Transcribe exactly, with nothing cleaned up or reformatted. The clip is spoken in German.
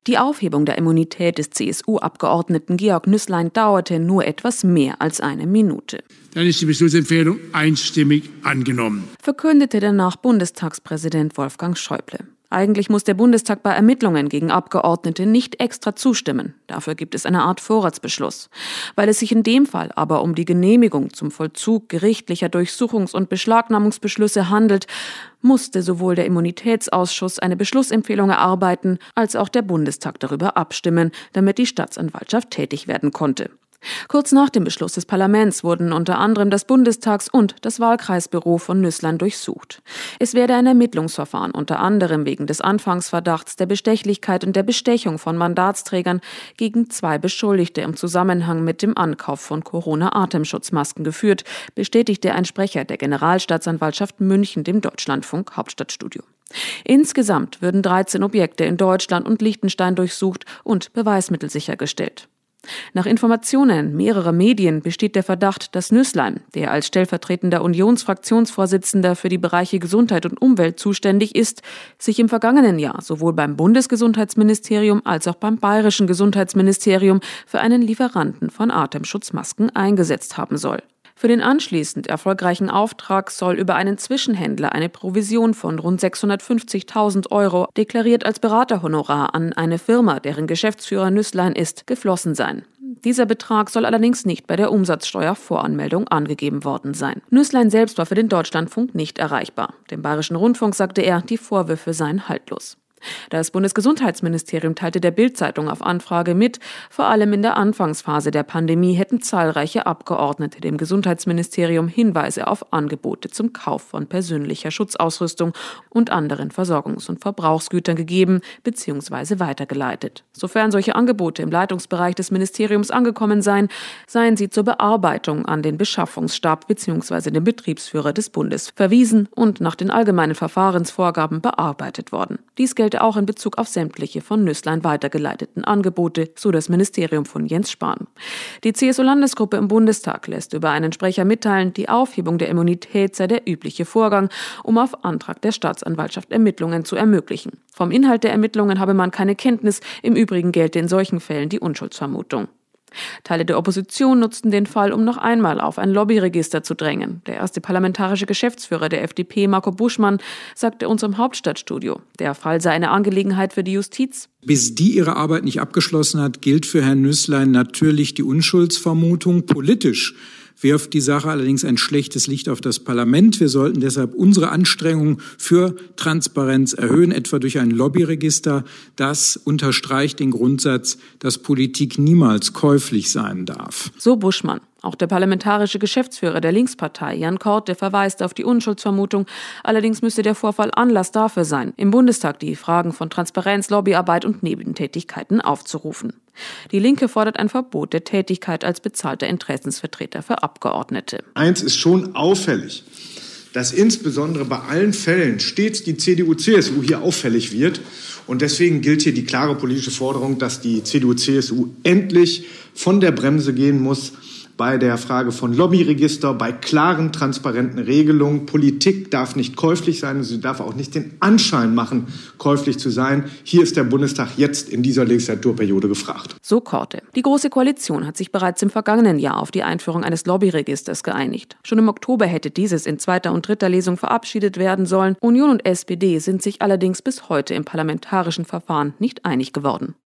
Die Aufhebung der Immunität des C S U-Abgeordneten Georg Nüßlein dauerte nur etwas mehr als eine Minute. Dann ist die Beschlussempfehlung einstimmig angenommen, verkündete danach Bundestagspräsident Wolfgang Schäuble. Eigentlich muss der Bundestag bei Ermittlungen gegen Abgeordnete nicht extra zustimmen. Dafür gibt es eine Art Vorratsbeschluss. Weil es sich in dem Fall aber um die Genehmigung zum Vollzug gerichtlicher Durchsuchungs- und Beschlagnahmungsbeschlüsse handelt, musste sowohl der Immunitätsausschuss eine Beschlussempfehlung erarbeiten, als auch der Bundestag darüber abstimmen, damit die Staatsanwaltschaft tätig werden konnte. Kurz nach dem Beschluss des Parlaments wurden unter anderem das Bundestags- und das Wahlkreisbüro von Nüßlein durchsucht. Es werde ein Ermittlungsverfahren unter anderem wegen des Anfangsverdachts der Bestechlichkeit und der Bestechung von Mandatsträgern gegen zwei Beschuldigte im Zusammenhang mit dem Ankauf von Corona-Atemschutzmasken geführt, bestätigte ein Sprecher der Generalstaatsanwaltschaft München dem Deutschlandfunk Hauptstadtstudio. Insgesamt würden dreizehn Objekte in Deutschland und Liechtenstein durchsucht und Beweismittel sichergestellt. Nach Informationen mehrerer Medien besteht der Verdacht, dass Nüßlein, der als stellvertretender Unionsfraktionsvorsitzender für die Bereiche Gesundheit und Umwelt zuständig ist, sich im vergangenen Jahr sowohl beim Bundesgesundheitsministerium als auch beim Bayerischen Gesundheitsministerium für einen Lieferanten von Atemschutzmasken eingesetzt haben soll. Für den anschließend erfolgreichen Auftrag soll über einen Zwischenhändler eine Provision von rund sechshundertfünfzigtausend Euro, deklariert als Beraterhonorar an eine Firma, deren Geschäftsführer Nüßlein ist, geflossen sein. Dieser Betrag soll allerdings nicht bei der Umsatzsteuervoranmeldung angegeben worden sein. Nüßlein selbst war für den Deutschlandfunk nicht erreichbar. Dem Bayerischen Rundfunk sagte er, die Vorwürfe seien haltlos. Das Bundesgesundheitsministerium teilte der Bild-Zeitung auf Anfrage mit, vor allem in der Anfangsphase der Pandemie hätten zahlreiche Abgeordnete dem Gesundheitsministerium Hinweise auf Angebote zum Kauf von persönlicher Schutzausrüstung und anderen Versorgungs- und Verbrauchsgütern gegeben bzw. weitergeleitet. Sofern solche Angebote im Leitungsbereich des Ministeriums angekommen seien, seien sie zur Bearbeitung an den Beschaffungsstab bzw. den Betriebsführer des Bundes verwiesen und nach den allgemeinen Verfahrensvorgaben bearbeitet worden. Dies gelte auch in Bezug auf sämtliche von Nüßlein weitergeleiteten Angebote, so das Ministerium von Jens Spahn. Die C S U-Landesgruppe im Bundestag lässt über einen Sprecher mitteilen, die Aufhebung der Immunität sei der übliche Vorgang, um auf Antrag der Staatsanwaltschaft Ermittlungen zu ermöglichen. Vom Inhalt der Ermittlungen habe man keine Kenntnis, im Übrigen gelte in solchen Fällen die Unschuldsvermutung. Teile der Opposition nutzten den Fall, um noch einmal auf ein Lobbyregister zu drängen. Der erste parlamentarische Geschäftsführer der F D P, Marco Buschmann, sagte unserem Hauptstadtstudio, der Fall sei eine Angelegenheit für die Justiz. Bis die ihre Arbeit nicht abgeschlossen hat, gilt für Herrn Nüßlein natürlich die Unschuldsvermutung. Politisch wirft die Sache allerdings ein schlechtes Licht auf das Parlament. Wir sollten deshalb unsere Anstrengungen für Transparenz erhöhen, etwa durch ein Lobbyregister. Das unterstreicht den Grundsatz, dass Politik niemals käuflich sein darf. So Buschmann. Auch der parlamentarische Geschäftsführer der Linkspartei, Jan Korte, verweist auf die Unschuldsvermutung. Allerdings müsste der Vorfall Anlass dafür sein, im Bundestag die Fragen von Transparenz, Lobbyarbeit und Nebentätigkeiten aufzurufen. Die Linke fordert ein Verbot der Tätigkeit als bezahlter Interessensvertreter für Abgeordnete. Eins ist schon auffällig, dass insbesondere bei allen Fällen stets die C D U C S U hier auffällig wird. Und deswegen gilt hier die klare politische Forderung, dass die C D U C S U endlich von der Bremse gehen muss bei der Frage von Lobbyregister, bei klaren, transparenten Regelungen. Politik darf nicht käuflich sein und sie darf auch nicht den Anschein machen, käuflich zu sein. Hier ist der Bundestag jetzt in dieser Legislaturperiode gefragt. So Korte. Die Große Koalition hat sich bereits im vergangenen Jahr auf die Einführung eines Lobbyregisters geeinigt. Schon im Oktober hätte dieses in zweiter und dritter Lesung verabschiedet werden sollen. Union und S P D sind sich allerdings bis heute im parlamentarischen Verfahren nicht einig geworden.